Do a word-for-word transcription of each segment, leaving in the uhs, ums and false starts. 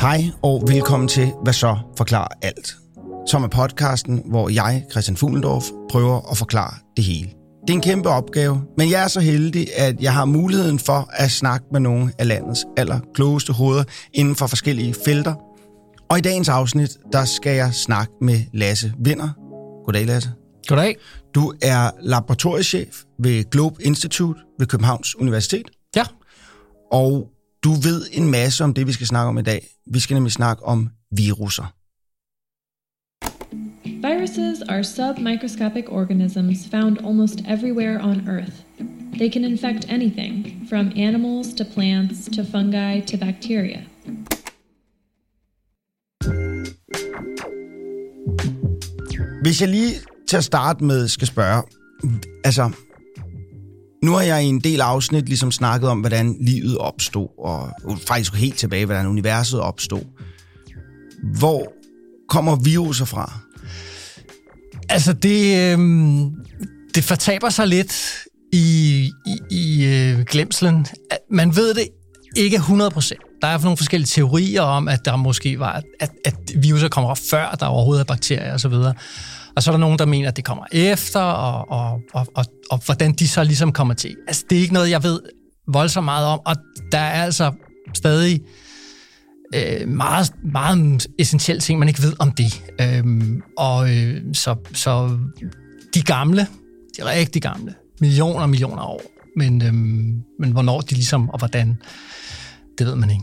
Hej og velkommen til Hvad så forklarer alt, som er podcasten, hvor jeg, Christian Fuglendorf, prøver at forklare det hele. Det er en kæmpe opgave, men jeg er så heldig, at jeg har muligheden for at snakke med nogle af landets allerklogeste hoveder inden for forskellige felter. Og i dagens afsnit, der skal jeg snakke med Lasse Vinner. Goddag, Lasse. Goddag. Du er laboratoriechef ved Globe Institute ved Københavns Universitet. Ja. Og du ved en masse om det, vi skal snakke om i dag. Vi skal nemlig snakke om virusser. Viruses are submicroscopic organisms found almost everywhere on Earth. They can infect anything, from animals to plants to fungi to bacteria. Hvis jeg lige til at starte med skal spørge, altså, nu har jeg i en del afsnit ligesom snakket om, hvordan livet opstod, og faktisk helt tilbage, hvordan universet opstod. Hvor kommer viruser fra? Altså, det, øh, det fortaber sig lidt i, i, i øh, glemslen. Man ved det ikke hundrede procent. Der er nogle forskellige teorier om, at der måske var, at, at viruser kommer før, der overhovedet er bakterier osv. Og så er der nogen, der mener, at det kommer efter, og, og, og, og, og hvordan de så ligesom kommer til. Altså, det er ikke noget, jeg ved voldsomt meget om, og der er altså stadig øh, meget, meget essentielle ting, man ikke ved om det. Øhm, og øh, så, så de gamle, de rigtig gamle, millioner og millioner år, men, øhm, men hvornår de ligesom, og hvordan, det ved man ikke.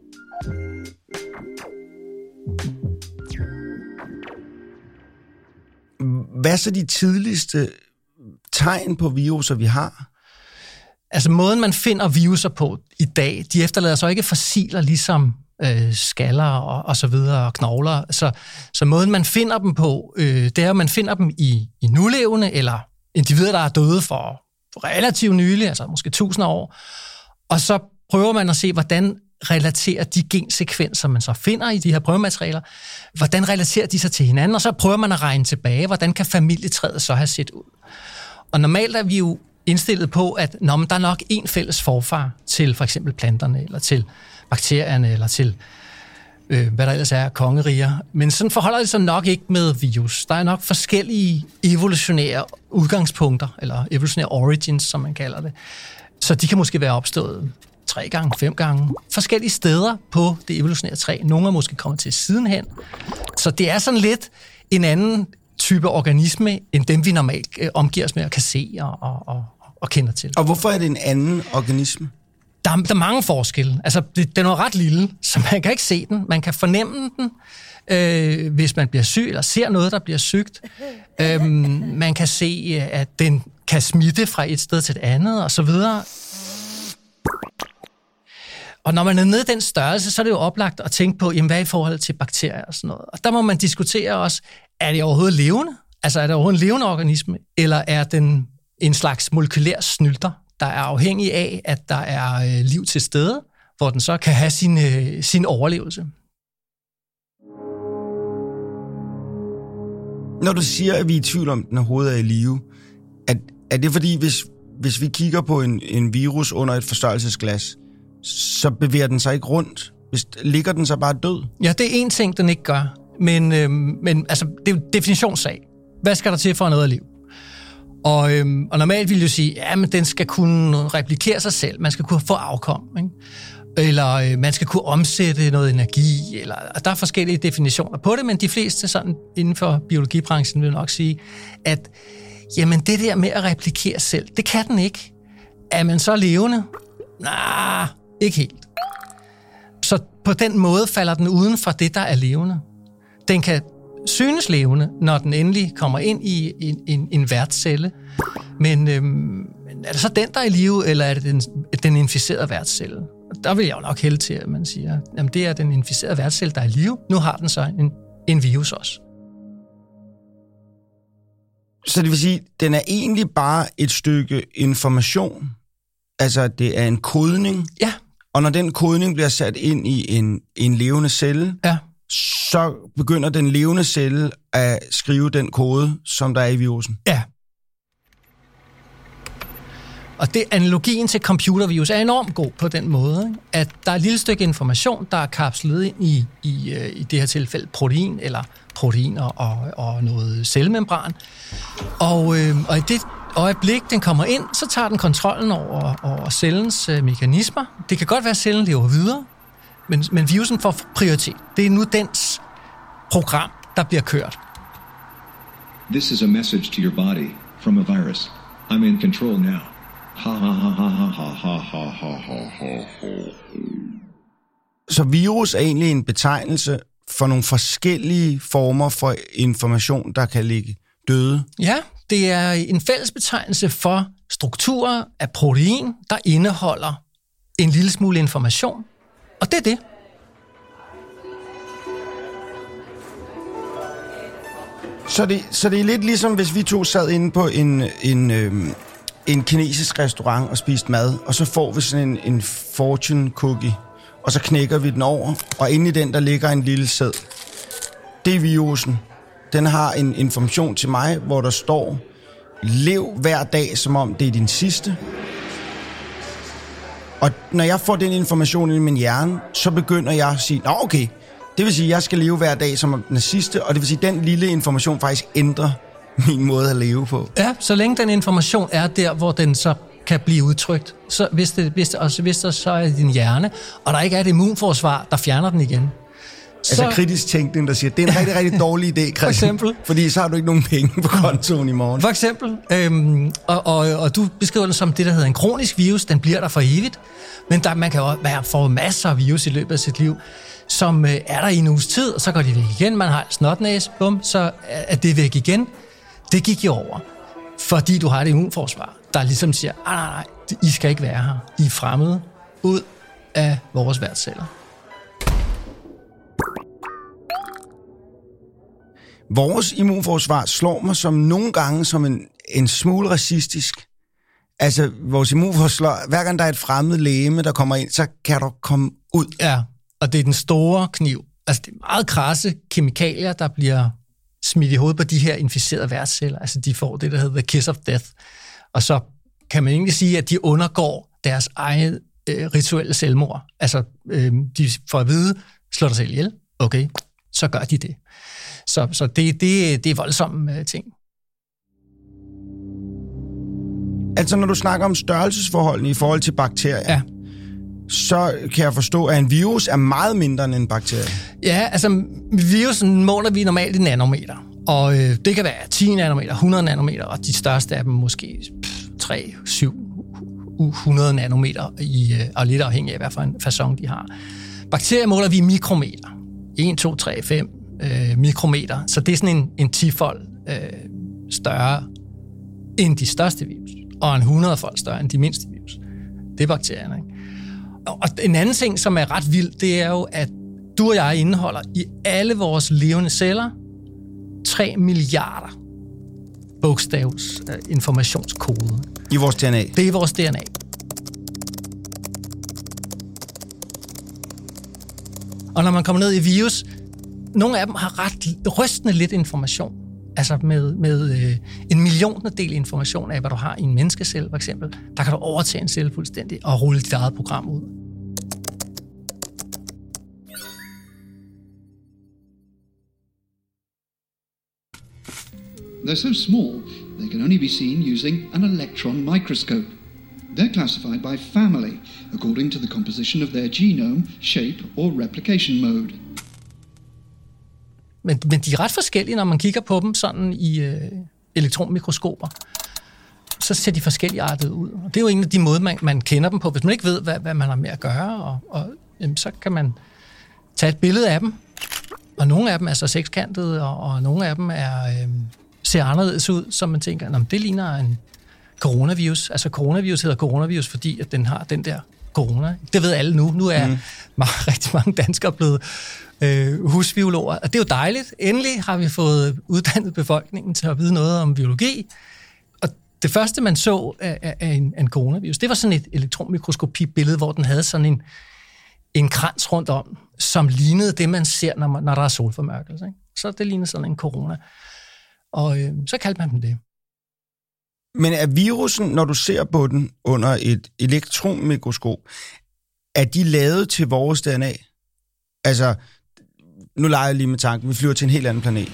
Hvad er så de tidligste tegn på viruser, vi har? Altså måden, man finder viruser på i dag, de efterlader så ikke fossiler ligesom øh, skaller og, og så videre og knogler. Så, så måden, man finder dem på, øh, det er, at man finder dem i, i nulevende eller individer, der er døde for relativt nylig, altså måske tusinder år. Og så prøver man at se, hvordan relaterer de gensekvenser, man så finder i de her prøvematerialer, hvordan relaterer de sig til hinanden, og så prøver man at regne tilbage, hvordan kan familietræet så have set ud. Og normalt er vi jo indstillet på, at nå, men der er nok en fælles forfar til for eksempel planterne, eller til bakterierne, eller til øh, hvad der ellers er, kongeriger. Men sådan forholder det sig nok ikke med virus. Der er nok forskellige evolutionære udgangspunkter, eller evolutionære origins, som man kalder det. Så de kan måske være opstået tre gange, fem gange, forskellige steder på det evolutionære træ. Nogle er måske kommet til sidenhen. Så det er sådan lidt en anden type organisme, end dem vi normalt øh, omgiver os med og kan se og, og, og, og kender til. Og hvorfor er det en anden organisme? Der er, der er mange forskelle. Altså, det, den er ret lille, så man kan ikke se den. Man kan fornemme den, øh, hvis man bliver syg, eller ser noget, der bliver sygt. Øh, man kan se, at den kan smitte fra et sted til et andet, og så videre. Og når man er nede i den størrelse, så er det jo oplagt at tænke på, jamen, hvad er i forhold til bakterier og sådan noget. Og der må man diskutere også, er det overhovedet levende? Altså er det overhovedet en levende organisme? Eller er den en slags molekylær snylter, der er afhængig af, at der er liv til stede, hvor den så kan have sin, sin overlevelse? Når du siger, at vi er i tvivl om, den overhovedet er i live, er, er det fordi, hvis, hvis vi kigger på en, en virus under et forstørrelsesglas, så bevæger den sig ikke rundt? Hvis, ligger den så bare død? Ja, det er en ting, den ikke gør. Men, øhm, men altså, det er jo definitionssag. Hvad skal der til for noget liv? Og, øhm, og normalt vil jeg jo sige, at den skal kunne replikere sig selv. Man skal kunne få afkom. Ikke? Eller øh, man skal kunne omsætte noget energi. Eller, der er forskellige definitioner på det, men de fleste sådan, inden for biologibranchen vil nok sige, at jamen, det der med at replikere selv, det kan den ikke. Er man så levende? Nej, ikke helt. Så på den måde falder den uden for det, der er levende. Den kan synes levende, når den endelig kommer ind i en, en, en værtscelle. Men øhm, er det så den, der er i live, eller er det den, den inficerede værtscelle? Der vil jeg jo nok hælde til, at man siger, at det er den inficerede værtscelle, der er i live. Nu har den så en, en virus også. Så det vil sige, at den er egentlig bare et stykke information. Altså, det er en kodning. Ja. Og når den kodning bliver sat ind i en, en levende celle, ja. så begynder den levende celle at skrive den kode, som der er i virusen. Ja. Og det, analogien til computervirus er enormt god på den måde, ikke? At der er et lille stykke information, der er kapslet ind i, i, i det her tilfælde protein, eller proteiner og, og noget cellemembran. Og, øh, og i det øjeblik, den kommer ind, så tager den kontrollen over, over cellens øh, mekanismer. Det kan godt være, at cellen lever videre, men, men virusen får prioritet. Det er nu dens program, der bliver kørt. This is a message to your body from a virus. I'm in control now. Ha ha ha ha ha ha ha ha ha ha. Så virus er egentlig en betegnelse for nogle forskellige former for information, der kan ligge døde. Ja, det er en fælles betegnelse for strukturer af protein, der indeholder en lille smule information. Og det er det. Så det, så det er lidt ligesom, hvis vi to sad inde på en, en, øhm, en kinesisk restaurant og spiste mad, og så får vi sådan en, en fortune cookie, og så knækker vi den over, og inde i den, der ligger en lille sæd. Det er virusen. Den har en information til mig, hvor der står, lev hver dag, som om det er din sidste. Og når jeg får den information i min hjerne, så begynder jeg at sige, nå okay, det vil sige, at jeg skal leve hver dag som den sidste, og det vil sige, at den lille information faktisk ændrer min måde at leve på. Ja, så længe den information er der, hvor den så kan blive udtrykt, så hvis det, hvis det, også, hvis der så er din hjerne, og der ikke er et immunforsvar, der fjerner den igen. Så, altså kritisk tænkning, der siger, det er en rigtig, rigtig dårlig idé, Christian. For eksempel. Fordi så har du ikke nogen penge på kontoen i morgen. For eksempel. Øhm, og, og, og du beskriver den som det, der hedder en kronisk virus. Den bliver der for evigt. Men der, man kan jo være få masser af virus i løbet af sit liv, som øh, er der i en uges tid, og så går de væk igen. Man har en snotnæse, bum, så er det væk igen. Det gik jo over. Fordi du har et immunforsvar, der ligesom siger, nej, nej, nej, I skal ikke være her. I er fremmede ud af vores værtsceller. Vores immunforsvar slår mig som nogle gange som en, en smule racistisk. Altså, vores immunforsvar, hver gang der er et fremmed legeme, der kommer ind, så kan du komme ud. Ja, og det er den store kniv. Altså, det er meget krasse kemikalier, der bliver smidt i hovedet på de her inficerede værtsceller. Altså, de får det, der hedder the kiss of death. Og så kan man egentlig sige, at de undergår deres eget øh, rituelle selvmord. Altså, øh, de får at vide, slå dig selv ihjel. Okay, så gør de det. Så, så det, det, det er voldsomme ting. Altså, når du snakker om størrelsesforholdene i forhold til bakterier, ja. Så kan jeg forstå, at en virus er meget mindre end en bakterie. Ja, altså, virusen måler vi normalt i nanometer. Og øh, det kan være ti nanometer, hundrede nanometer, og de største af dem måske tre, syv, hundrede nanometer, i, øh, og lidt afhængig af, hvad for en facon de har. Bakterier måler vi i mikrometer. en, to, tre, fem øh, mikrometer. Så det er sådan en, en ti-fold øh, større end de største virus, og en hundrede-fold større end de mindste virus. Det er bakterierne, ikke? Og en anden ting, som er ret vild, det er jo, at du og jeg indeholder i alle vores levende celler tre milliarder bogstavs uh, informationskode. I vores D N A? Det er vores D N A. Og når man kommer ned i virus, nogle af dem har ret rystende lidt information. Altså med, med øh, en milliontedel information af, hvad du har i en menneskecelle, for eksempel. Der kan du overtage en celle fuldstændig og rulle dit eget program ud. They're so small, they can only be seen using an electron microscope. They're classified by family, according to the composition of their genome, shape or replication mode. Men, men de er ret forskellige, når man kigger på dem sådan i øh, elektronmikroskoper. Så ser de forskellige artede ud. Og det er jo en af de måder, man, man kender dem på. Hvis man ikke ved, hvad, hvad man har med at gøre, og, og, jamen, så kan man tage et billede af dem. Og nogle af dem er så sekskantede, og, og nogle af dem er, øh, ser anderledes ud, så man tænker, det ligner en coronavirus. Altså coronavirus hedder coronavirus, fordi at den har den der corona. Det ved alle nu. Nu er mm. meget, rigtig mange danskere blevet øh, husbiologer. Og det er jo dejligt. Endelig har vi fået uddannet befolkningen til at vide noget om biologi. Og det første, man så af, af en, en coronavirus, det var sådan et elektronmikroskopi-billede, hvor den havde sådan en, en krans rundt om, som lignede det, man ser, når, man, når der er solformørkelse. Ikke? Så det lignede sådan en corona. Og øh, så kaldte man dem det. Men er virusen, når du ser på den under et elektronmikroskop, er de lavet til vores D N A? Altså, nu leger jeg lige med tanken, vi flyver til en helt anden planet.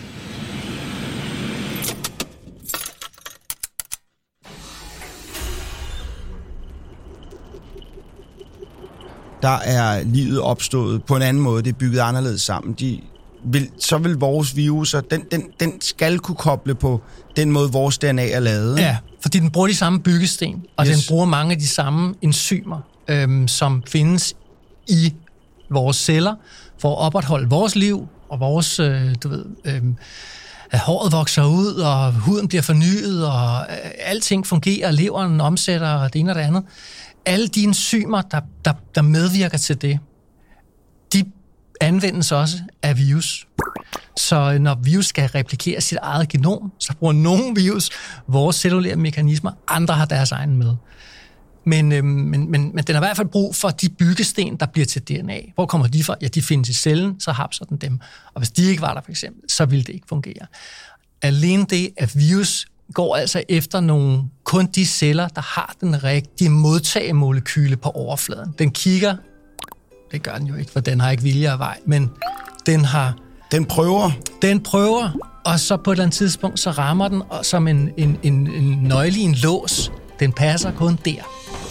Der er livet opstået på en anden måde, det er bygget anderledes sammen. De vil, så vil vores viruser, den, den, den skal kunne koble på den måde, vores D N A er lavet. Ja, fordi den bruger de samme byggesten, og yes. den bruger mange af de samme enzymer, øhm, som findes i vores celler, for at opretholde vores liv, og vores, øh, du ved, øh, at håret vokser ud, og huden bliver fornyet, og øh, alting fungerer, leveren omsætter, og det ene og det andet. Alle de enzymer, der, der, der medvirker til det, de anvendes også af virus. Så når virus skal replikere sit eget genom, så bruger nogle virus vores cellulære mekanismer, andre har deres egen med. Men, øhm, men, men, men den har i hvert fald brug for de byggesten, der bliver til D N A. Hvor kommer de fra? Ja, de findes i cellen, så hapser den dem. Og hvis de ikke var der, for eksempel, så ville det ikke fungere. Alene det, at virus går altså efter nogle, kun de celler, der har den rigtige modtagemolekyle på overfladen. Den kigger, det gør den jo ikke, for den har ikke vilje af vej, men den har... Den prøver? Den prøver, og så på et eller andet tidspunkt, så rammer den og som en, en, en, en nøgle i en lås. Den passer kun der.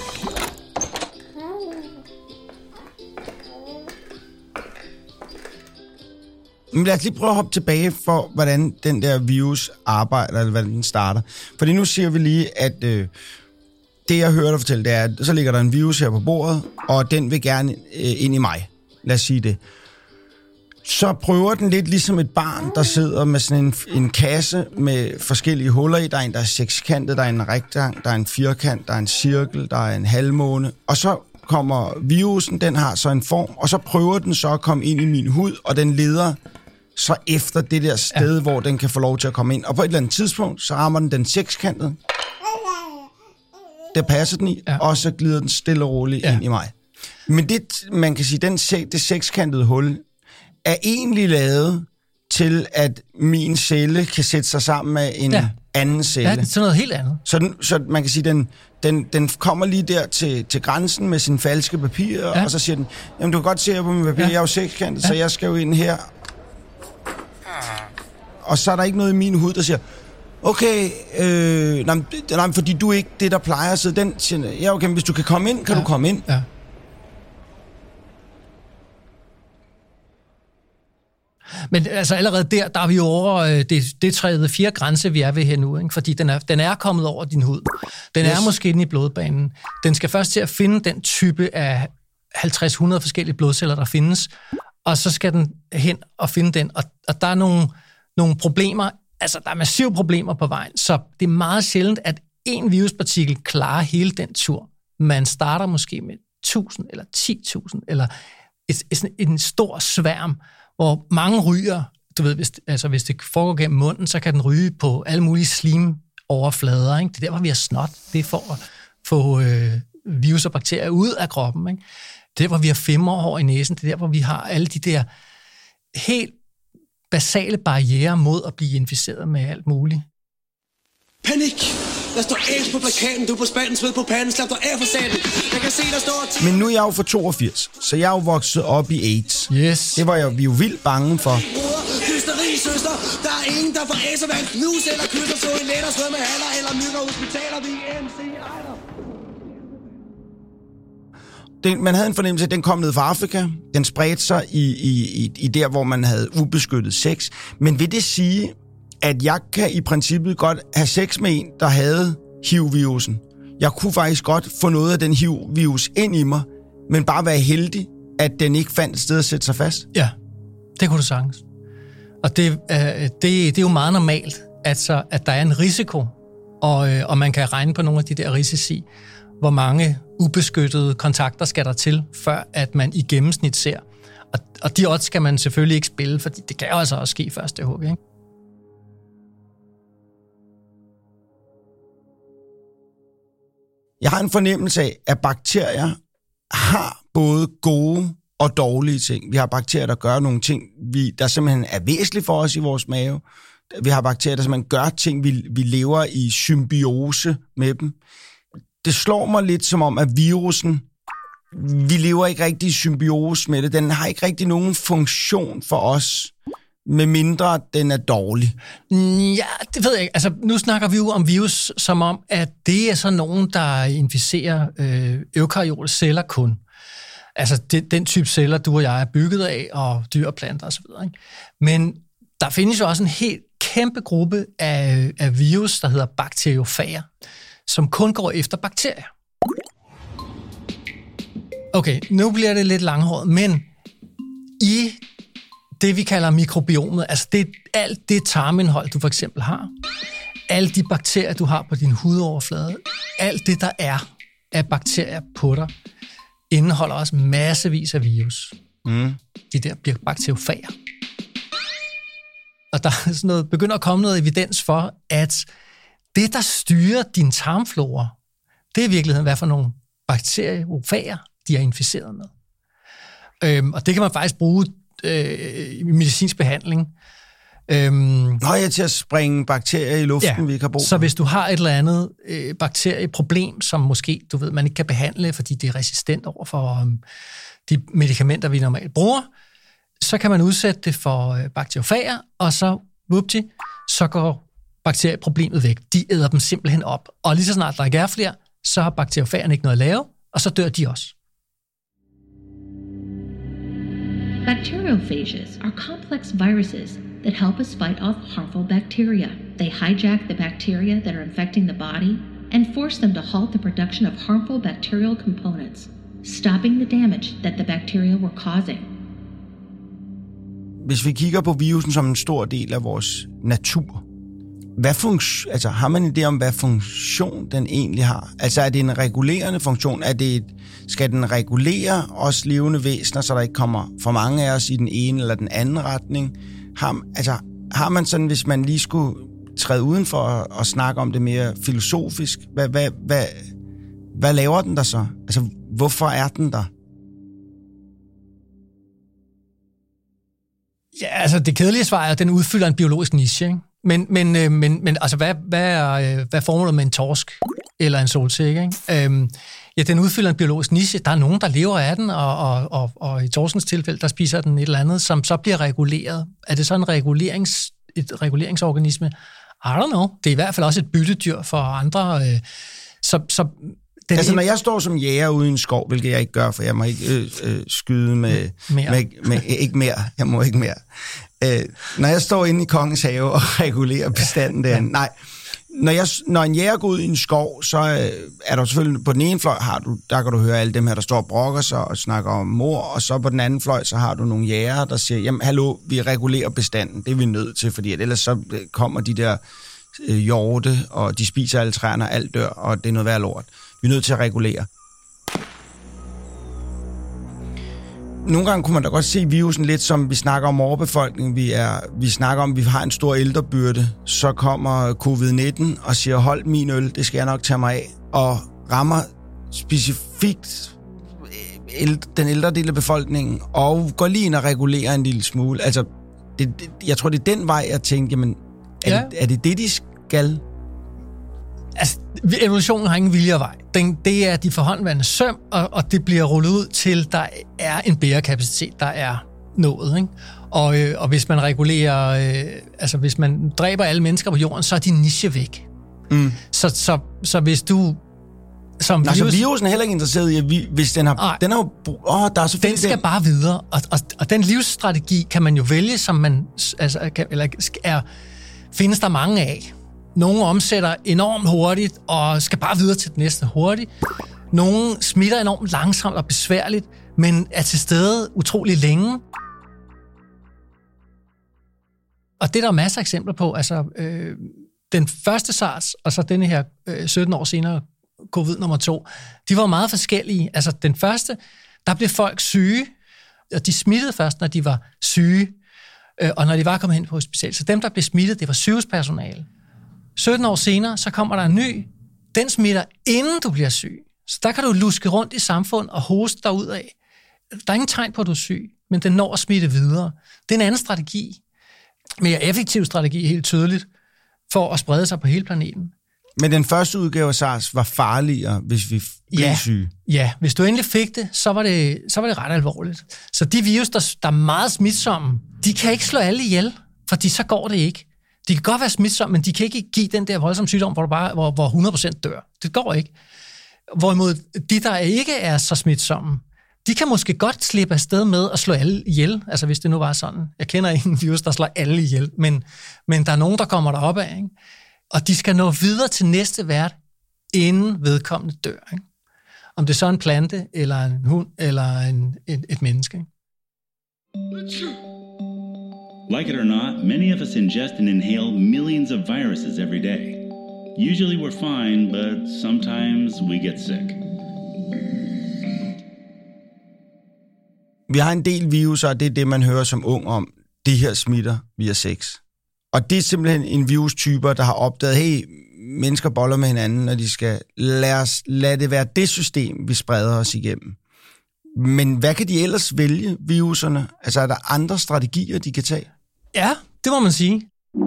Men lad os lige prøve at hoppe tilbage for, hvordan den der virus arbejder, eller hvordan den starter. Fordi nu siger vi lige, at øh, det, jeg hører dig fortælle, det er, at så ligger der en virus her på bordet, og den vil gerne øh, ind i mig. Lad os sige det. Så prøver den lidt ligesom et barn, der sidder med sådan en, en kasse med forskellige huller i. Der er en, der er sekskantet, der er en rektang, der er en firkant, der er en cirkel, der er en halvmåne. Og så kommer virusen, den har så en form, og så prøver den så at komme ind i min hud, og den leder så efter det der sted, ja. Hvor den kan få lov til at komme ind. Og på et eller andet tidspunkt, så rammer den den sekskantede. Der passer den i, ja. Og så glider den stille og roligt ja. Ind i mig. Men det, man kan sige, den, det sekskantede hul er egentlig lavet til, at min celle kan sætte sig sammen med en ja. Anden celle. Ja, det er sådan noget helt andet. Så, den, så man kan sige, den, den, den kommer lige der til, til grænsen med sin falske papir, ja. Og så siger den, jamen du kan godt se her på min papir, ja. Jeg er jo sekskantet, ja. Så jeg skal jo ind her. Og så er der ikke noget i min hud, der siger, okay, øh, nej, nej, fordi du er ikke det, der plejer at sidde. Den siger, ja okay, hvis du kan komme ind, kan ja. Du komme ind. Ja. Men altså allerede der, der er vi jo over det, det tredje, fjerde grænse, vi er ved her nu, ikke? Fordi den er, den er kommet over din hud. Den yes. er måske inde i blodbanen. Den skal først til at finde den type af halvtreds hundrede forskellige blodceller, der findes, og så skal den hen og finde den. Og, og der er nogle, nogle problemer, altså der er massive problemer på vejen, så det er meget sjældent, at en viruspartikel klarer hele den tur. Man starter måske med tusind eller ti tusind, eller et, et, en stor sværm, hvor mange ryger, du ved, hvis, altså hvis det foregår gennem munden, så kan den ryge på alle mulige slimoverflader, ikke? Det er der, hvor vi har snot. Det er for at få øh, virus og bakterier ud af kroppen, ikke? Det er der, hvor vi har femmerhår i næsen. Det er der, hvor vi har alle de der helt basale barrierer mod at blive inficeret med alt muligt. Panik! Der står AIDS på plakaten, du er på spanden, sved på panden, slap dig af for satan. Jeg kan se, der står... Men nu er jeg jo fra toogfirs, så jeg er jo vokset op i AIDS. Yes. Det var jeg, vi jo vildt bange for. Hysteri, søster, der er ingen, der får AIDS og vand. Knus eller kysser, så i let og svømme haller eller mygger hospitaler, vi M C Ejder. Den, man havde en fornemmelse af, at den kom ned fra Afrika. Den spredte sig i, i, i, i der, hvor man havde ubeskyttet sex. Men vil det sige, at jeg kan i princippet godt have sex med en, der havde H I V-virusen? Jeg kunne faktisk godt få noget af den H I V-virus ind i mig, men bare være heldig, at den ikke fandt et sted at sætte sig fast? Ja, det kunne du sagtens. Og det, øh, det, det er jo meget normalt, altså, at der er en risiko, og, øh, og man kan regne på nogle af de der risici. Hvor mange ubeskyttede kontakter skal der til, før at man i gennemsnit ser. Og, og de odds skal man selvfølgelig ikke spille, for det kan jo altså også ske første hug, ikke? Jeg har en fornemmelse af, at bakterier har både gode og dårlige ting. Vi har bakterier, der gør nogle ting, vi, der simpelthen er væsentlige for os i vores mave. vi har bakterier, der simpelthen gør ting, vi, vi lever i symbiose med dem. Det slår mig lidt som om, at virusen, vi lever ikke rigtig i symbiose med det. Den har ikke rigtig nogen funktion for os, med mindre den er dårlig. Ja, det ved jeg ikke. Altså, nu snakker vi jo om virus som om, at det er så nogen, der inficerer øh, eukaryote celler kun. Altså det, den type celler, du og jeg er bygget af, og dyr og planter osv. Men der findes jo også en helt kæmpe gruppe af, af virus, der hedder bakteriofager, som kun går efter bakterier. Okay, nu bliver det lidt langhåret, men i det, vi kalder mikrobiomet, altså det, alt det tarmindhold, du for eksempel har, alle de bakterier, du har på din hudoverflade, alt det, der er af bakterier på dig, indeholder også massevis af virus. Mm. De der bliver bakteriofager. Og der er sådan noget, begynder at komme noget evidens for, at det, der styrer din tarmflora, det er i virkeligheden, hvad for nogle bakteriofager, de er inficeret med. Øhm, og det kan man faktisk bruge øh, i medicinsk behandling. Øhm, Nå, jeg er til at springe bakterier i luften, ja, vi ikke har brug for. Så hvis du har et eller andet øh, bakterieproblem, som måske, du ved, man ikke kan behandle, fordi det er resistent over for um, de medicamenter, vi normalt bruger, så kan man udsætte det for øh, bakteriofager, og så, whoopty, så går bakterieproblemet væk. De æder dem simpelthen op. Og lige så snart der ikke er flere, så har bakteriofagerne ikke noget at lave, og så dør de også. Bacteriophages are complex viruses that help us fight off harmful bacteria. They hijack the bacteria that are infecting the body and force them to halt the production of harmful bacterial components, stopping the damage that the bacteria were causing. Hvis vi kigger på virusen som en stor del af vores natur, hvad funktion, altså har man en idé om, hvad funktion den egentlig har? Altså er det en regulerende funktion? Er det et, skal den regulere os levende væsener, så der ikke kommer for mange af os i den ene eller den anden retning? Har, altså, har man sådan, hvis man lige skulle træde udenfor og, og snakke om det mere filosofisk, hvad, hvad, hvad, hvad laver den der så? Altså, hvorfor er den der? Ja, altså det kedelige svar er, at den udfylder en biologisk niche, ikke? Men, men, øh, men, men altså, hvad, hvad er, hvad er formålet med en torsk eller en solsikke, ikke? Øhm, ja, den udfylder en biologisk niche. Der er nogen, der lever af den, og, og, og, og i torskens tilfælde, der spiser den et eller andet, som så bliver reguleret. Er det så en regulerings, et reguleringsorganisme? I don't know. Det er i hvert fald også et byttedyr for andre. Øh, så, så den altså, en... når jeg står som jæger ude i en skov, hvilket jeg ikke gør, for jeg må ikke øh, øh, skyde med, med, med... Ikke mere. Jeg må ikke mere. Øh, når jeg står inde i Kongens Have og regulerer bestanden der, nej. Når, jeg, når en jæger går ud i en skov, så øh, er der selvfølgelig, på den ene fløj, har du, der kan du høre alle dem her, der står og brokker sig og snakker om mor, og så på den anden fløj, så har du nogle jæger, der siger, jamen hallo, vi regulerer bestanden, det er vi nødt til, fordi ellers så kommer de der øh, hjorte, og de spiser alle træerne, og alt dør, og det er noget værd lort. Vi er nødt til at regulere. Nogle gange kunne man da godt se virusen lidt som, vi snakker om overbefolkning, vi, er, vi snakker om, vi har en stor ældrebyrde, så kommer covid nitten og siger, hold min øl, det skal jeg nok tage mig af, og rammer specifikt den ældre del af befolkningen, og går lige ind og regulerer en lille smule. Altså, det, det, jeg tror, det er den vej, jeg tænker, men er, ja. det, er det det, de skal? Altså, evolutionen har ingen vilje og vej. Den, det er de forhåndværende søm, og, og det bliver rullet ud til, der er en bærekapacitet, der er nået, ikke? Og, øh, og hvis man regulerer, øh, altså hvis man dræber alle mennesker på jorden, så er de niche væk. Mm. Så, så, så hvis du som virus... virus... Så virusen er heller ikke interesseret i, at vi, hvis den har... Ej, den, har åh, der er den skal den... bare videre, og, og, og den livsstrategi kan man jo vælge, som man... Altså, kan, eller er, findes der mange af. Nogle omsætter enormt hurtigt, og skal bare videre til det næste hurtigt. Nogle smitter enormt langsomt og besværligt, men er til stede utrolig længe. Og det er der masser af eksempler på. Altså, øh, den første SARS, og så denne her øh, sytten år senere, covid nummer to, de var meget forskellige. Altså, den første, der blev folk syge, og de smittede først, når de var syge, øh, og når de var kommet hen på hospitalet. Så dem, der blev smittet, det var sygehuspersonale. sytten år senere, så kommer der en ny. Den smitter, inden du bliver syg. Så der kan du luske rundt i samfundet og hoste dig ud af. Der er ingen tegn på, at du er syg, men den når at smitte videre. Det er en anden strategi. mere effektiv strategi, helt tydeligt, for at sprede sig på hele planeten. Men den første udgave af SARS var farligere, hvis vi blev ja, syge. Ja, hvis du endelig fik det, så var det, så var det ret alvorligt. Så de virus, der, der er meget smitsomme, de kan ikke slå alle ihjel, fordi så går det ikke. De kan godt være smitsomme, men de kan ikke give den der voldsomme sygdom, hvor, du bare, hvor, hvor hundrede procent dør. Det går ikke. Hvorimod de, der ikke er så smitsomme, de kan måske godt slippe afsted med at slå alle ihjel, altså hvis det nu var sådan. Jeg kender en virus, der slår alle ihjel, men, men der er nogen, der kommer derop af, ikke? Og de skal nå videre til næste vært, inden vedkommende dør. Ikke? Om det er så en plante, eller en hund, eller en, et, et menneske. Ikke? Like it or not, many of us ingest and inhale millions of viruses every day. Usually we're fine, but sometimes we get sick. Vi har en del viruser, og det er det, man hører som ung om. De her smitter via sex. Og det er simpelthen en virustyper, der har opdaget, hey, mennesker boller med hinanden, og de skal lade, os, lade det være det system, vi spreder os igennem. Men hvad kan de ellers vælge, viruserne? Altså, er der andre strategier, de kan tage? Ja, det må man sige.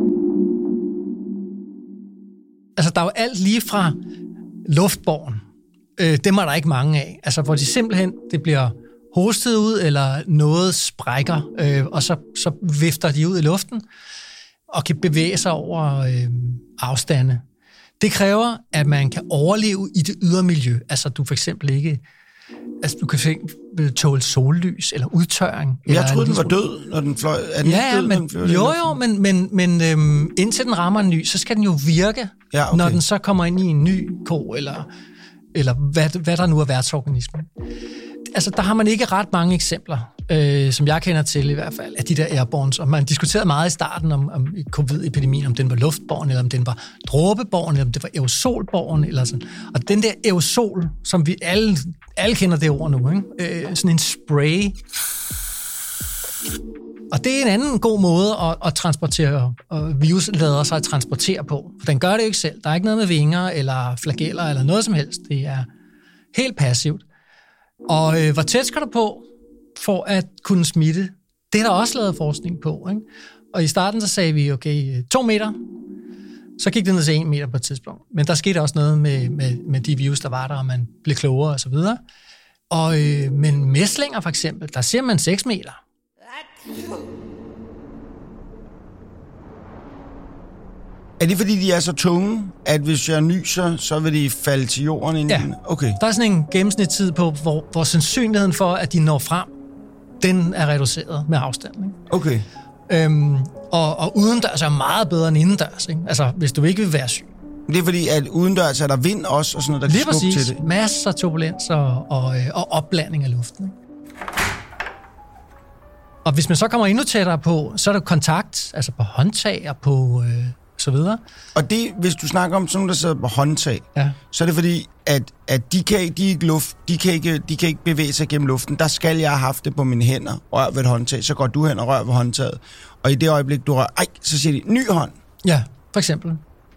Altså, der er jo alt lige fra luftborgen. Øh, dem er der ikke mange af. Altså, hvor de simpelthen, det bliver hostet ud, eller noget sprækker, øh, og så, så vifter de ud i luften, og kan bevæge sig over øh, afstande. Det kræver, at man kan overleve i det ydre miljø. Altså, du for eksempel ikke... Altså, du kan for eksempel tåle sollys eller udtørring. Jeg eller troede, den var død, når den fløj. Er den ja, død, men, den fløj, jo, jo, men, men, men øhm, indtil den rammer en ny, så skal den jo virke, ja, okay. Når den så kommer ind i en ny ko, eller, eller hvad, hvad der nu er værtsorganismen. Altså, der har man ikke ret mange eksempler, øh, som jeg kender til i hvert fald, af de der airborns. Og man diskuterede meget i starten om, om covid-epidemien, om den var luftborgen, eller om den var dråbeborgen, eller om det var aerosolborgen, eller sådan. Og den der aerosol, som vi alle, alle kender det ord nu, ikke? Øh, sådan en spray. Og det er en anden god måde at, at transportere, og virus lader sig at transportere på. For den gør det jo ikke selv. Der er ikke noget med vinger, eller flageller, eller noget som helst. Det er helt passivt. Og øh, hvor tæt skal du på for at kunne smitte? Det er der også lavet forskning på. Ikke? Og i starten så sagde vi, okay, to meter. Så gik det ned til en meter på et tidspunkt. Men der skete også noget med, med, med de virus, der var der, og man blev klogere og så videre. Og, øh, men mæslinger for eksempel, der ser man seks meter. Er det, fordi de er så tunge, at hvis jeg nyser, så vil de falde til jorden inden? Ja. Okay. Der er sådan en gennemsnitstid på, hvor, hvor sandsynligheden for, at de når frem, den er reduceret med afstanden. Ikke? Okay. Øhm, og, og udendørs er meget bedre end indendørs. Ikke? Altså, hvis du ikke vil være syg. Det er fordi, at udendørs er der vind også, og sådan noget, der lige kan skubbe præcis. til det. Masser af turbulens og, og, og opblanding af luften. Ikke? Og hvis man så kommer endnu tættere på, så er der kontakt, altså på håndtag og på øh, så videre. Og det, hvis du snakker om sådan nogle, der sidder på håndtag, ja. Så er det fordi, at, at de, kan, de, ikke luft, de, kan ikke, de kan ikke bevæge sig gennem luften. Der skal jeg have haft det på mine hænder, rør ved et håndtag. Så går du hen og rør ved håndtaget. Og i det øjeblik, du rører, ej, så siger de, ny hånd. Ja, for eksempel.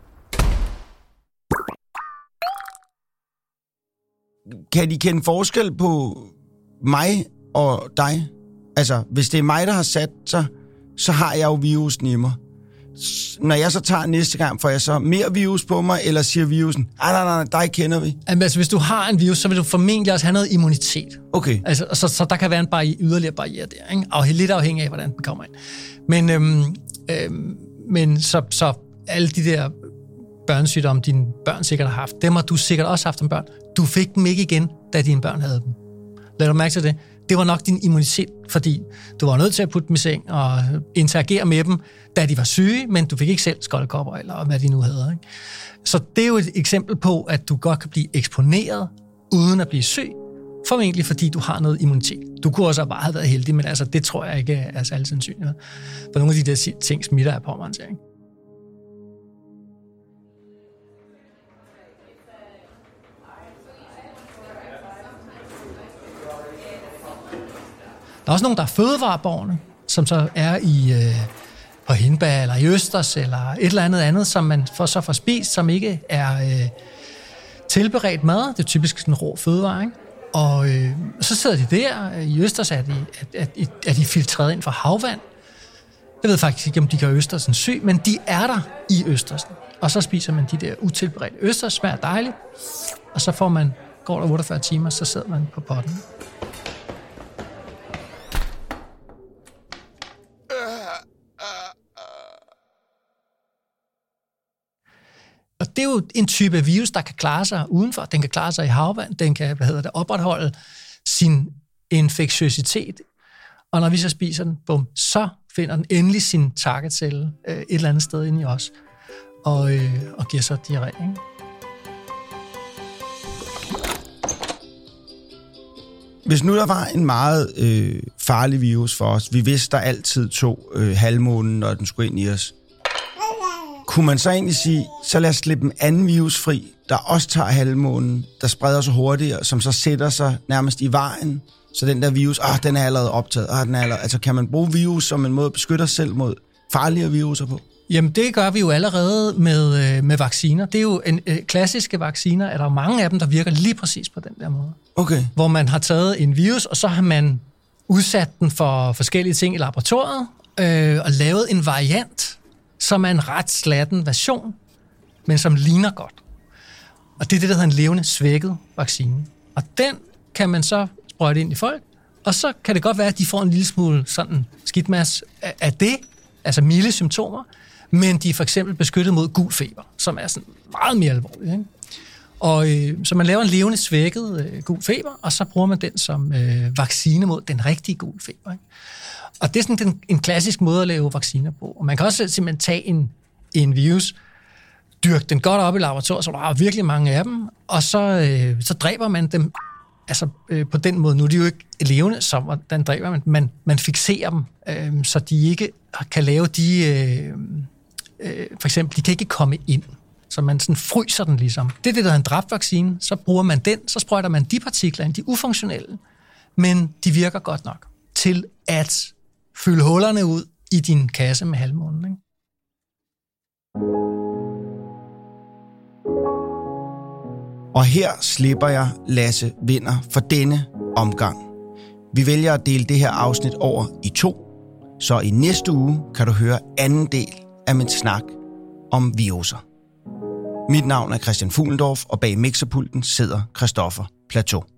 Kan de kende forskel på mig og dig? Altså, hvis det er mig, der har sat sig, så har jeg jo virusen i mig. Når jeg så tager næste gang, får jeg så mere virus på mig, eller siger virusen, nej, nej, nej, dig kender vi. Altså, hvis du har en virus, så vil du formentlig også have noget immunitet. Okay. Altså, så, så der kan være en barriere, yderligere barriere der, ikke? Og lidt afhængig af, hvordan den kommer ind. Men, øhm, øhm, men så, så alle de der børnesygdomme, dine børn sikkert har haft, dem har du sikkert også haft som børn. Du fik dem ikke igen, da dine børn havde dem. Lad du mærke til det? Det var nok din immunitet, fordi du var nødt til at putte dem i seng og interagere med dem, da de var syge, men du fik ikke selv skoldekopper, eller hvad de nu havde. Ikke? Så det er jo et eksempel på, at du godt kan blive eksponeret, uden at blive syg, formentlig fordi du har noget immunitet. Du kunne også bare have været heldig, men altså, det tror jeg ikke er særlig sandsynligt. For nogle af de der ting smitter af pårørende. Der er også nogen, der er fødevarebårne, som så er i øh, på Hindbær eller i Østers eller et eller andet andet, som man får, så får spist, som ikke er øh, tilberedt mad. Det er typisk sådan rå fødevare, ikke? Og øh, så sidder de der. I Østers er de, er, er, er de filtreret ind fra havvand. Jeg ved faktisk ikke, om de gør østersen syg, men de er der i østersen. Og så spiser man de der utilberedte østers, smager dejligt, og så får man, går der otteogfyrre timer, så sidder man på potten. Og det er jo en type virus, der kan klare sig udenfor. Den kan klare sig i havvand, den kan, hvad hedder det, opretholde sin infektiøsitet. Og når vi så spiser den, bum, så finder den endelig sin targetcelle øh, et eller andet sted inde i os, og, øh, og giver så diarré, ikke? Hvis nu der var en meget øh, farlig virus for os, vi vidste, der altid tog øh, halvmånen, når den skulle ind i os, kunne man så egentlig sige, så lad os slippe en anden virus fri, der også tager halvmånen, der spreder sig hurtigere, som så sætter sig nærmest i vejen, så den der virus, ah, den er allerede optaget, ah, den er allerede... Altså, kan man bruge virus som en måde at beskytte os selv mod farligere viruser på? Jamen, det gør vi jo allerede med, med vacciner. Det er jo en, øh, klassiske vacciner, er der mange af dem, der virker lige præcis på den der måde. Okay. Hvor man har taget en virus, og så har man udsat den for forskellige ting i laboratoriet, øh, og lavet en variant, som er en ret slatten version, men som ligner godt. Og det er det, der hedder en levende svækket vaccine. Og den kan man så sprøjte ind i folk, og så kan det godt være, at de får en lille smule sådan skidtmasse af det, altså milde symptomer, men de er for eksempel beskyttet mod gul feber, som er sådan meget mere alvorligt, ikke? Og øh, så man laver en levende svækket øh, gul feber, og så bruger man den som øh, vaccine mod den rigtige gul feber, ikke? Og det er sådan den, en klassisk måde at lave vacciner på. Og man kan også simpelthen tage en, en virus, dyrke den godt op i laboratoriet, så der er virkelig mange af dem, og så, øh, så dræber man dem. Altså øh, på den måde, nu er de jo ikke levende, så hvordan dræber man? Man, man fikserer dem, øh, så de ikke kan lave de... Øh, øh, for eksempel, de kan ikke komme ind, så man sådan fryser den ligesom. Det er det, der er en dræbvaccine. Så bruger man den, så sprøjter man de partikler ind, de ufunktionelle, men de virker godt nok til at fylde hullerne ud i din kasse med halvmånen, ikke? Og her slipper jeg Lasse Vinter for denne omgang. Vi vælger at dele det her afsnit over i to, så i næste uge kan du høre anden del af min snak om viruser. Mit navn er Christian Fuglendorf, og bag mixerpulten sidder Christoffer Plateau.